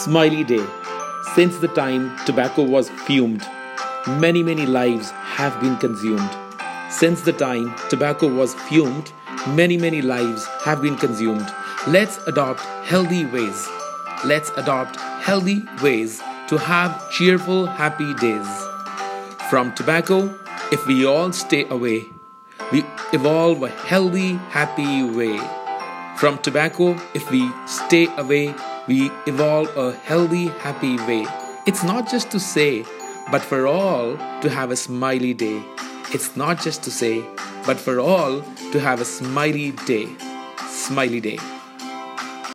Smiley day. Since the time tobacco was fumed, many lives have been consumed. Since the time tobacco was fumed, many lives have been consumed. Let's adopt healthy ways. Let's adopt healthy ways to have cheerful, happy days. From tobacco, if we all stay away, we evolve a healthy, happy way. From tobacco, if we stay away, we evolve a healthy, happy way. It's not just to say, but for all to have a smiley day. It's not just to say, but for all to have a smiley day. Smiley day.